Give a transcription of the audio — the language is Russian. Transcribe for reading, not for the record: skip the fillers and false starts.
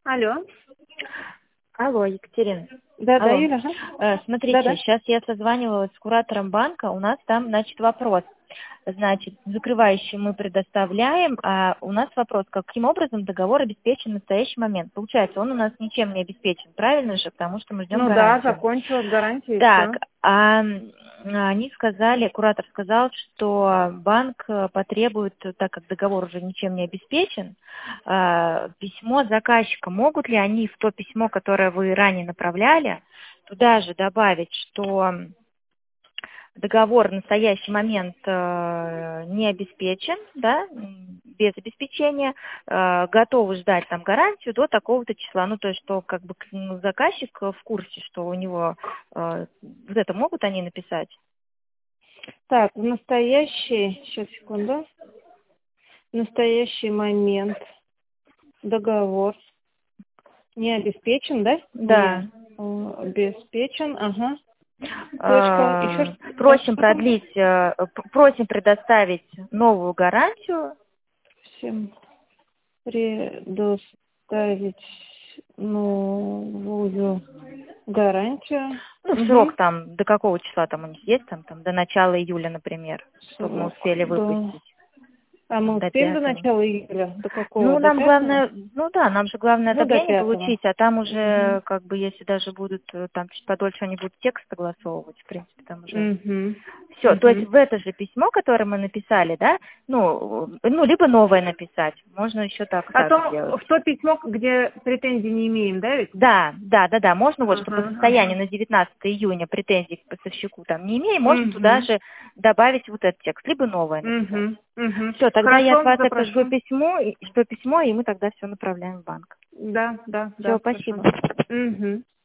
Алло. Алло, Екатерина. Да, Алло. Юля. Ага. Смотрите, Да. сейчас я созванивалась с куратором банка, у нас там, вопрос. Значит, закрывающий мы предоставляем, а у нас вопрос, каким образом договор обеспечен в настоящий момент. Получается, он у нас ничем не обеспечен, правильно же, потому что мы ждем Ну гарантию. да, закончилась гарантия и Так, все. они сказали, куратор сказал, что банк потребует, так как договор уже ничем не обеспечен, письмо заказчика. Могут ли они в то письмо, которое вы ранее направляли, туда же добавить, что договор в настоящий момент не обеспечен, да, без обеспечения, готовы ждать там гарантию до такого-то числа. Ну, то есть, что как бы заказчик в курсе, что у него вот это могут они написать? Так, в настоящий, сейчас, секунду. В настоящий момент договор не обеспечен, да? Да. Не обеспечен, ага. Точка, еще раз. Просим продлить, просим предоставить новую гарантию. Всем предоставить новую гарантию. Ну, срок там, до какого числа там у них есть, там до начала июля, например, чтобы мы Срок успели выпустить. А мы До успеем до 5-го. начала июля? До какого? Ну, До нам 5-го? главное, нам же главное Ну, до одобрение 5-го. получить, а там уже, как бы, если даже будут, там чуть подольше они будут текст согласовывать, в принципе, там уже. Все, то есть в это же письмо, которое мы написали, да, либо новое написать, можно еще так сделать. В то письмо, где претензий не имеем, да, ведь? Да, можно вот, что по состоянию на 19 июня претензий к поставщику там не имеем, можно туда же добавить вот этот текст, либо новое написать. Все, тогда я от вас это жду письмо, и мы тогда все направляем в банк. Да. Все, спасибо.